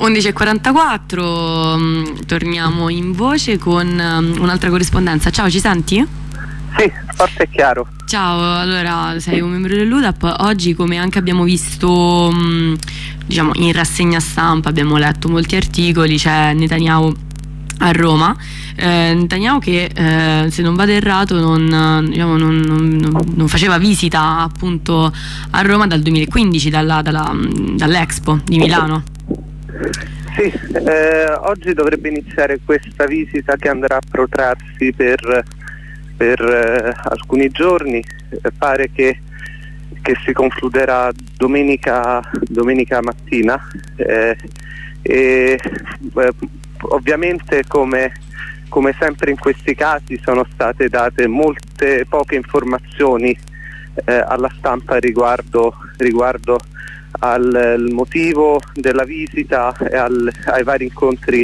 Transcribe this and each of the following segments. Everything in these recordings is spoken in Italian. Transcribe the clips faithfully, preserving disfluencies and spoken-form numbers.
undici e quarantaquattro, mh, torniamo in voce con um, un'altra corrispondenza. Ciao, ci senti? Sì, forte e chiaro. Ciao, allora sei un membro dell'U D A P. Oggi, come anche abbiamo visto mh, diciamo in rassegna stampa, abbiamo letto molti articoli, c'è Netanyahu a Roma. eh, Netanyahu che eh, se non vado errato non, diciamo, non, non, non faceva visita appunto a Roma dal duemilaquindici, dalla, dalla, dall'Expo di Milano. Sì, eh, oggi dovrebbe iniziare questa visita che andrà a protrarsi per, per eh, alcuni giorni. Eh, pare che, che si concluderà domenica, domenica mattina eh, e eh, ovviamente come, come sempre in questi casi sono state date molte poche informazioni eh, alla stampa riguardo, riguardo al, al motivo della visita e al, ai vari incontri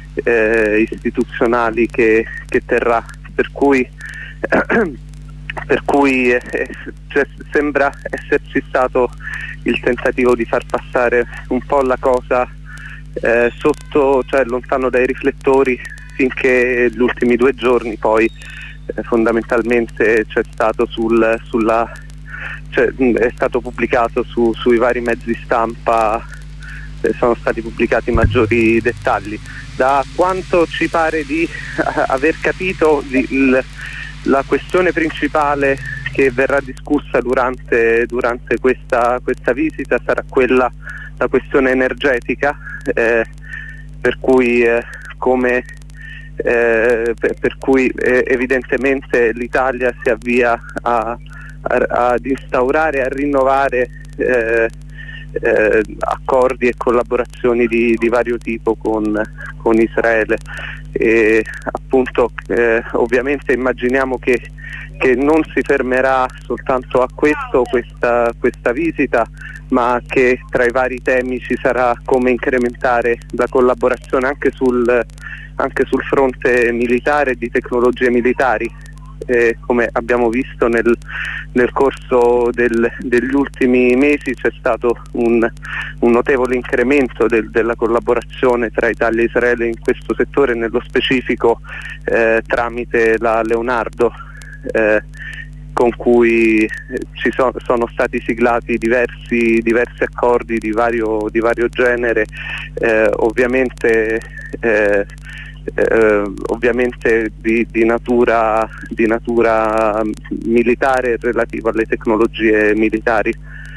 eh, istituzionali che, che terrà, per cui, eh, per cui eh, cioè, sembra esserci stato il tentativo di far passare un po' la cosa Eh, sotto, cioè lontano dai riflettori, finché gli ultimi due giorni poi eh, fondamentalmente c'è stato sul, sulla, cioè, è stato pubblicato su, sui vari mezzi stampa, eh, sono stati pubblicati maggiori dettagli. Da quanto ci pare di eh, aver capito, di, il, la questione principale che verrà discussa durante, durante questa, questa visita sarà quella, la questione energetica, eh, per cui eh, come eh, per, per cui eh, evidentemente l'Italia si avvia a, a, ad instaurare, a rinnovare eh, eh, accordi e collaborazioni di, di vario tipo con, con Israele. E appunto eh, ovviamente immaginiamo che che non si fermerà soltanto a questo, questa, questa visita, ma che tra i vari temi ci sarà come incrementare la collaborazione anche sul, anche sul fronte militare e di tecnologie militari. Eh, come abbiamo visto nel, nel corso del, degli ultimi mesi c'è stato un, un notevole incremento del, della collaborazione tra Italia e Israele in questo settore, nello specifico eh, tramite la Leonardo, Eh, con cui ci so, sono stati siglati diversi, diversi accordi di vario, di vario genere, eh, ovviamente, eh, eh, ovviamente di, di, natura, di natura militare relativo alle tecnologie militari.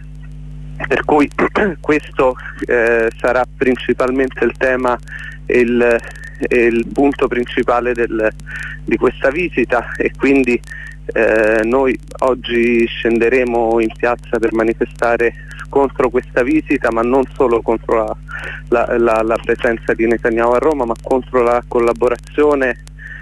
Per cui questo eh, sarà principalmente il tema e il, e il punto principale del, di questa visita, e quindi eh, noi oggi scenderemo in piazza per manifestare contro questa visita, ma non solo contro la, la, la, la presenza di Netanyahu a Roma, ma contro la collaborazione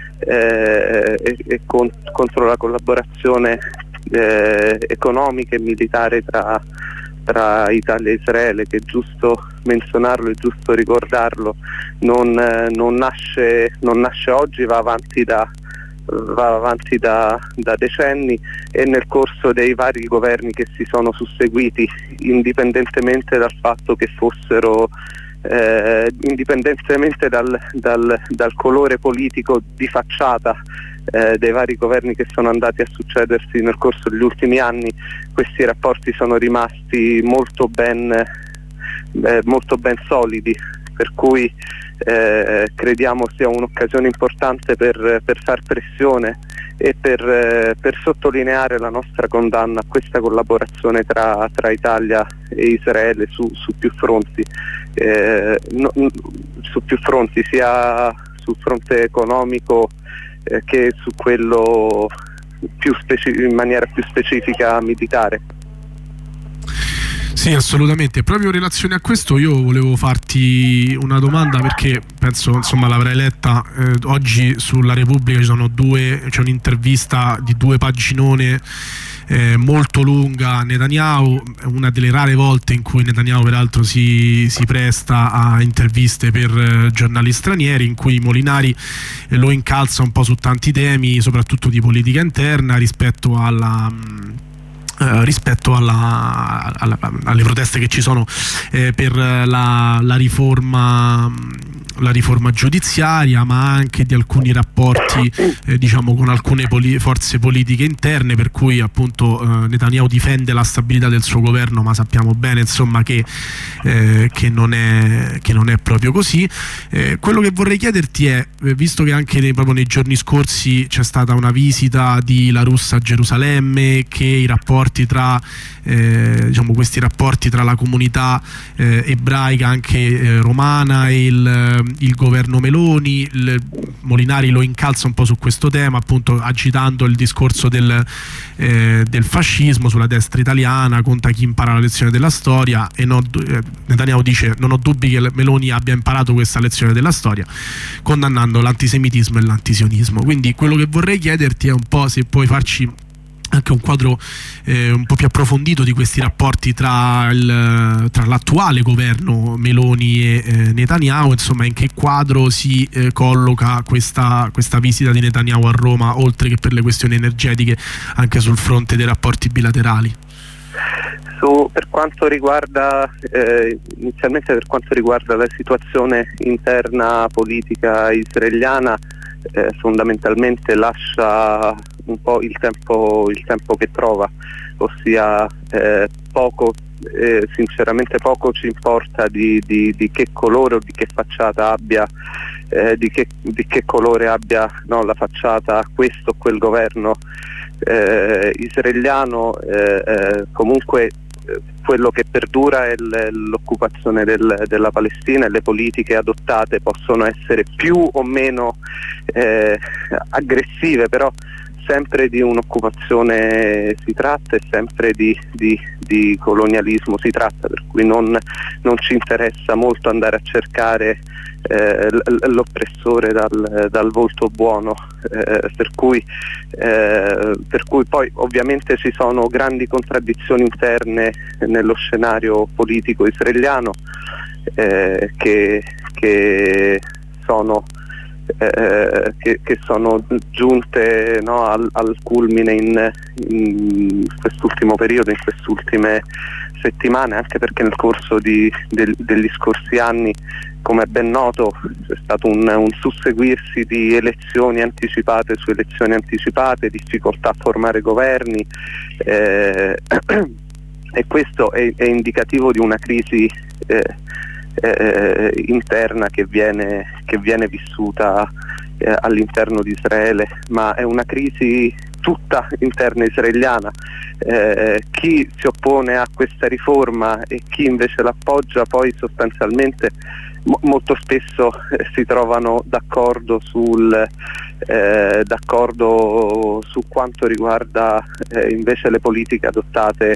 eh, e, e con, contro la collaborazione eh, economica e militare tra tra Italia e Israele, che è giusto menzionarlo, è giusto ricordarlo, non, eh, non, nasce, non nasce oggi, va avanti da, va avanti da, da decenni, e nel corso dei vari governi che si sono susseguiti, indipendentemente dal fatto che fossero eh, indipendentemente dal, dal, dal colore politico di facciata Eh, dei vari governi che sono andati a succedersi nel corso degli ultimi anni, questi rapporti sono rimasti molto ben, eh, molto ben solidi, per cui eh, crediamo sia un'occasione importante per, per far pressione e per, eh, per sottolineare la nostra condanna a questa collaborazione tra, tra Italia e Israele su, su più fronti, eh, no, su più fronti, sia sul fronte economico Eh, che su quello più speci- in maniera più specifica militare. Sì, assolutamente. Proprio in relazione a questo io volevo farti una domanda, perché penso, insomma, l'avrai letta eh, oggi sulla Repubblica, ci sono due, c'è un'intervista di due paginone eh, molto lunga a Netanyahu, una delle rare volte in cui Netanyahu peraltro si, si presta a interviste per eh, giornali stranieri, in cui Molinari eh, lo incalza un po' su tanti temi, soprattutto di politica interna, rispetto alla... Mh, eh, rispetto alla, alla, alle proteste che ci sono eh, per la, la riforma la riforma giudiziaria, ma anche di alcuni rapporti eh, diciamo con alcune poli- forze politiche interne, per cui appunto eh, Netanyahu difende la stabilità del suo governo, ma sappiamo bene insomma che, eh, che, non, è, che non è proprio così. Eh, quello che vorrei chiederti è, visto che anche nei, proprio nei giorni scorsi c'è stata una visita di La Russa a Gerusalemme, che i rapporti tra eh, diciamo questi rapporti tra la comunità eh, ebraica anche eh, romana e il il governo Meloni, il Molinari lo incalza un po' su questo tema, appunto agitando il discorso del, eh, del fascismo sulla destra italiana, conta chi impara la lezione della storia, e non, eh, Netanyahu dice non ho dubbi che Meloni abbia imparato questa lezione della storia, condannando l'antisemitismo e l'antisionismo. Quindi quello che vorrei chiederti è un po' se puoi farci anche un quadro eh, un po' più approfondito di questi rapporti tra, il, tra l'attuale governo Meloni e eh, Netanyahu, insomma in che quadro si eh, colloca questa, questa visita di Netanyahu a Roma, oltre che per le questioni energetiche anche sul fronte dei rapporti bilaterali. Su, per quanto riguarda eh, inizialmente per quanto riguarda la situazione interna politica israeliana, eh, fondamentalmente lascia un po' il tempo, il tempo che trova, ossia eh, poco, eh, sinceramente poco ci importa di, di, di che colore o di che facciata abbia, eh, di, che, di che colore abbia no, la facciata questo o quel governo eh, israeliano, eh, eh, comunque quello che perdura è l'occupazione del, della Palestina, e le politiche adottate possono essere più o meno eh, aggressive, però sempre di un'occupazione si tratta, e sempre di, di, di colonialismo si tratta, per cui non, non ci interessa molto andare a cercare eh, l'oppressore dal, dal volto buono, eh, per cui, eh, per cui poi ovviamente ci sono grandi contraddizioni interne nello scenario politico israeliano eh, che, che sono Eh, che, che sono giunte no, al, al culmine in, in quest'ultimo periodo, in quest'ultime settimane, anche perché nel corso di, del, degli scorsi anni, come è ben noto, c'è stato un, un susseguirsi di elezioni anticipate su elezioni anticipate, difficoltà a formare governi eh, e questo è, è indicativo di una crisi eh, Eh, interna che viene, che viene vissuta eh, all'interno di Israele, ma è una crisi tutta interna israeliana. Eh, chi si oppone a questa riforma e chi invece l'appoggia poi sostanzialmente mo- molto spesso eh, si trovano d'accordo sul eh, d'accordo su quanto riguarda eh, invece le politiche adottate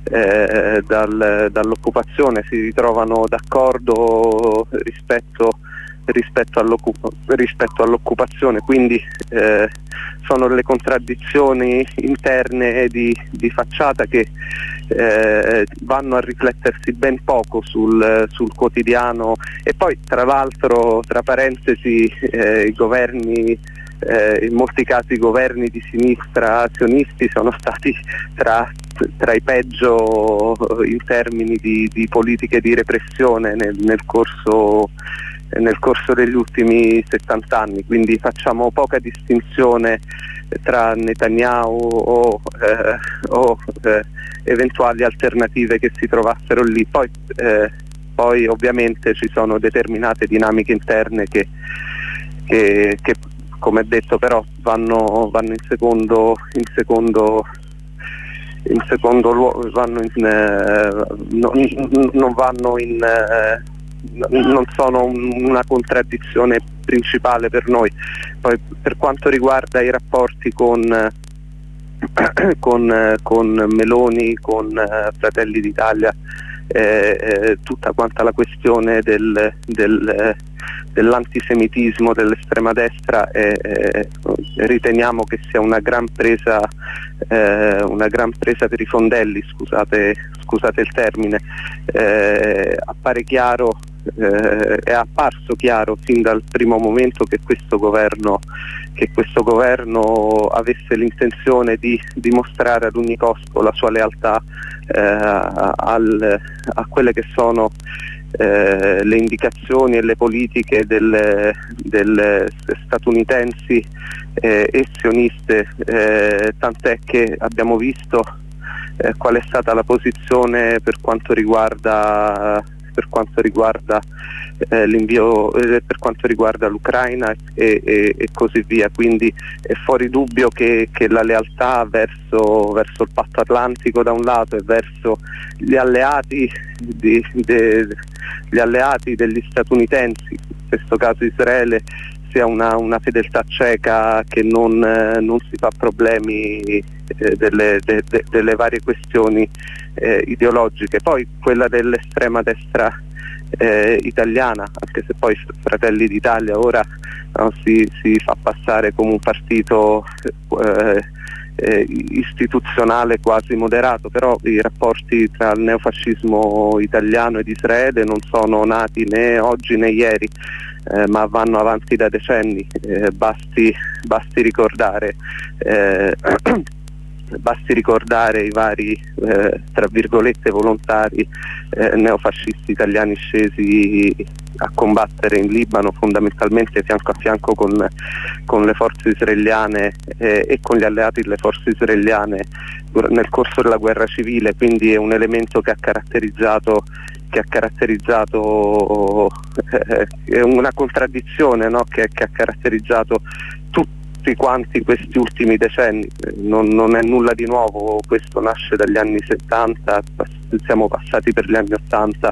eh, dal, dall'occupazione, si ritrovano d'accordo rispetto rispetto, all'occup- rispetto all'occupazione, quindi eh, sono le contraddizioni interne di, di facciata che eh, vanno a riflettersi ben poco sul, sul quotidiano. E poi tra l'altro, tra parentesi, eh, i governi Eh, in molti casi i governi di sinistra azionisti sono stati tra, tra i peggio in termini di, di politiche di repressione nel, nel corso nel corso degli ultimi settanta anni, quindi facciamo poca distinzione tra Netanyahu o, eh, o eh, eventuali alternative che si trovassero lì. Poi, eh, poi ovviamente ci sono determinate dinamiche interne che, che, che come detto però vanno, vanno in secondo in secondo in secondo luogo, vanno in, eh, no, non vanno in eh, non sono un, una contraddizione principale per noi. Poi per quanto riguarda i rapporti con con, con Meloni, con uh, Fratelli d'Italia, eh, eh, tutta quanta la questione del, del, eh, dell'antisemitismo dell'estrema destra, eh, eh, riteniamo che sia una gran presa eh, una gran presa per i fondelli, scusate, scusate il termine. Eh, appare chiaro eh, è apparso chiaro fin dal primo momento che questo governo, che questo governo avesse l'intenzione di dimostrare ad ogni costo la sua lealtà eh, al, a quelle che sono eh, le indicazioni e le politiche delle, delle statunitensi eh, e sioniste, eh, tant'è che abbiamo visto eh, qual è stata la posizione per quanto riguarda per quanto riguarda eh, l'invio eh, per quanto riguarda l'Ucraina e, e, e così via. Quindi è fuori dubbio che, che la lealtà verso, verso il patto atlantico da un lato e verso gli alleati, di, de, gli alleati degli statunitensi, in questo caso Israele, sia una, una fedeltà cieca che non, eh, non si fa problemi eh, delle, de, de, delle varie questioni eh, ideologiche. Poi quella dell'estrema destra eh, italiana, anche se poi Fratelli d'Italia ora no, si, si fa passare come un partito eh, eh, istituzionale quasi moderato, però i rapporti tra il neofascismo italiano ed Israele non sono nati né oggi né ieri. Eh, ma vanno avanti da decenni, eh, basti, basti ricordare eh, basti ricordare i vari eh, tra virgolette volontari eh, neofascisti italiani scesi a combattere in Libano, fondamentalmente fianco a fianco con, con le forze israeliane eh, e con gli alleati delle forze israeliane nel corso della guerra civile. Quindi è un elemento che ha caratterizzato che ha caratterizzato eh, è una contraddizione, no? che, che ha caratterizzato tutti quanti questi ultimi decenni. Non, non è nulla di nuovo, questo nasce dagli anni settanta, siamo passati per gli anni ottanta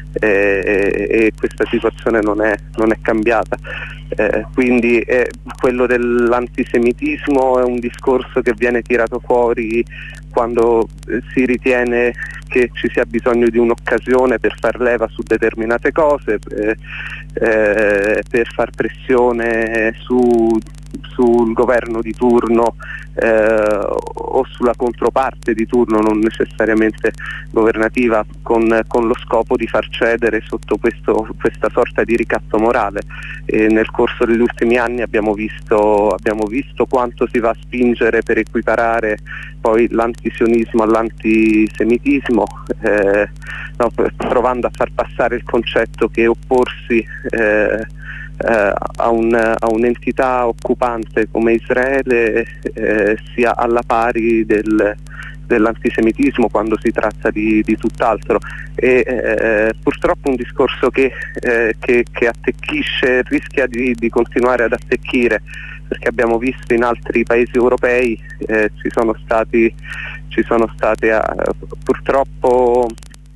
e, e questa situazione non è, non è cambiata. Eh, quindi eh, quello dell'antisemitismo è un discorso che viene tirato fuori quando eh, si ritiene che ci sia bisogno di un'occasione per far leva su determinate cose, eh, eh, per far pressione su, sul governo di turno eh, o sulla controparte di turno, non necessariamente governativa, con, con lo scopo di far cedere sotto questo, questa sorta di ricatto morale. E nel corso degli ultimi anni abbiamo visto, abbiamo visto quanto si va a spingere per equiparare poi l'antisionismo all'antisemitismo, eh, no, provando a far passare il concetto che opporsi eh, eh, a, un, a un'entità occupante come Israele eh, sia alla pari del, dell'antisemitismo, quando si tratta di, di tutt'altro. E eh, purtroppo un discorso che, eh, che, che attecchisce, rischia di, di continuare ad attecchire, perché abbiamo visto in altri paesi europei eh, ci sono stati ci sono state eh, purtroppo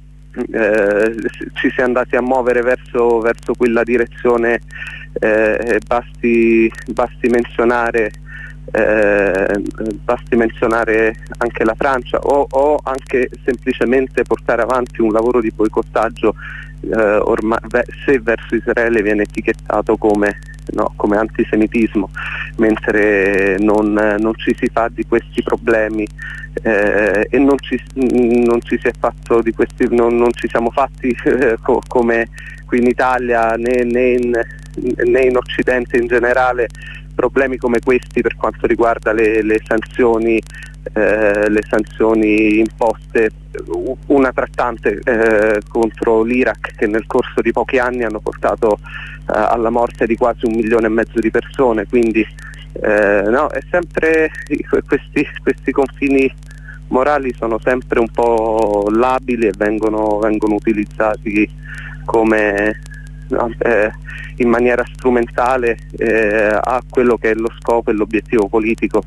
eh, ci si è andati a muovere verso, verso quella direzione. eh, basti, basti menzionare Eh, basti menzionare anche la Francia o, o anche semplicemente portare avanti un lavoro di boicottaggio eh, ormai, se verso Israele viene etichettato come, no, come antisemitismo, mentre non, non ci si fa di questi problemi eh, e non ci, non ci si è fatto di questi non, non ci siamo fatti eh, co- come qui in Italia né, né, in, né in Occidente in generale problemi come questi per quanto riguarda le, le sanzioni eh, le sanzioni imposte, una trattante eh, contro l'Iraq, che nel corso di pochi anni hanno portato eh, alla morte di quasi un milione e mezzo di persone. Quindi eh, no, è sempre questi, questi confini morali sono sempre un po' labili e vengono, vengono utilizzati come No, eh, in maniera strumentale eh, a quello che è lo scopo e l'obiettivo politico.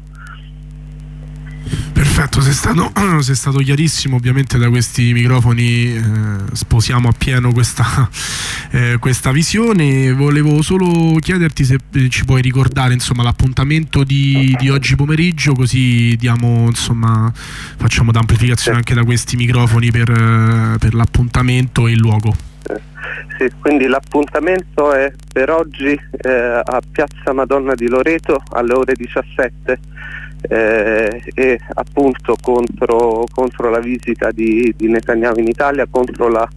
Perfetto, sei stato, sei stato chiarissimo. Ovviamente da questi microfoni eh, sposiamo appieno questa, eh, questa visione. Volevo solo chiederti se ci puoi ricordare insomma l'appuntamento di, di oggi pomeriggio, così diamo insomma facciamo d'amplificazione anche da questi microfoni per, per l'appuntamento e il luogo. Sì, quindi l'appuntamento è per oggi eh, a Piazza Madonna di Loreto alle ore diciassette eh, e appunto contro, contro la visita di, di Netanyahu in Italia, contro la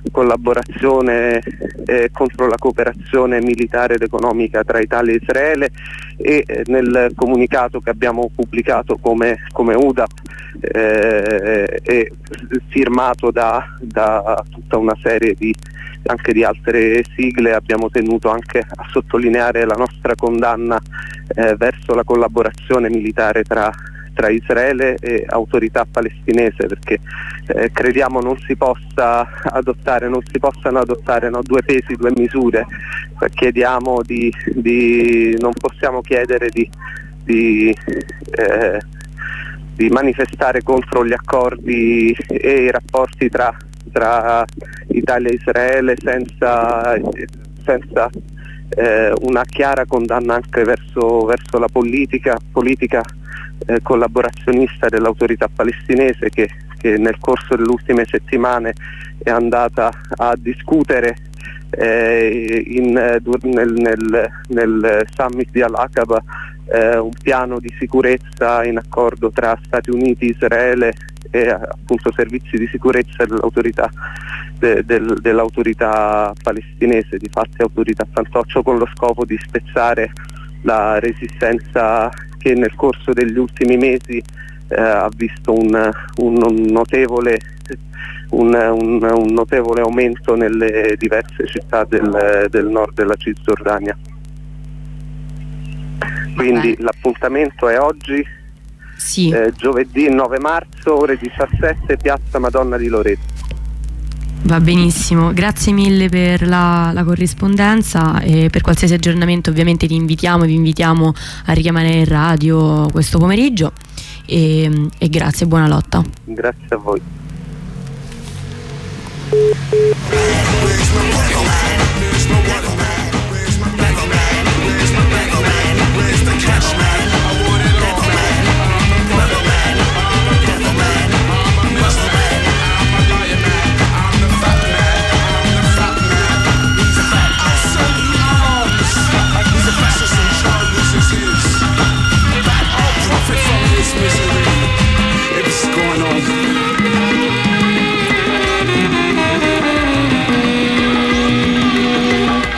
collaborazione eh, contro la cooperazione militare ed economica tra Italia e Israele, e eh, nel comunicato che abbiamo pubblicato come, come U D A P eh, e firmato da, da tutta una serie di anche di altre sigle, abbiamo tenuto anche a sottolineare la nostra condanna eh, verso la collaborazione militare tra, tra Israele e autorità palestinese, perché eh, crediamo non si possa adottare, non si possano adottare no, due pesi, due misure. Chiediamo di, di non possiamo chiedere di, di eh, di manifestare contro gli accordi e i rapporti tra, tra Italia e Israele senza, senza eh, una chiara condanna anche verso, verso la politica, politica eh, collaborazionista dell'autorità palestinese che, che nel corso delle ultime settimane è andata a discutere eh, in, nel, nel, nel summit di Al-Aqaba Eh, un piano di sicurezza in accordo tra Stati Uniti, Israele e appunto servizi di sicurezza dell'autorità, de, del, dell'autorità palestinese, di fatti autorità fantoccio, con lo scopo di spezzare la resistenza che nel corso degli ultimi mesi eh, ha visto un, un, un, notevole, un, un, un notevole aumento nelle diverse città del, del nord della Cisgiordania. Quindi Beh. l'appuntamento è oggi, sì. eh, giovedì nove marzo, ore diciassette, Piazza Madonna di Loreto. Va benissimo, grazie mille per la, la corrispondenza, e per qualsiasi aggiornamento ovviamente ti invitiamo, vi invitiamo a richiamare in radio questo pomeriggio, e, e grazie, buona lotta. Grazie a voi. There's no one, there's no one.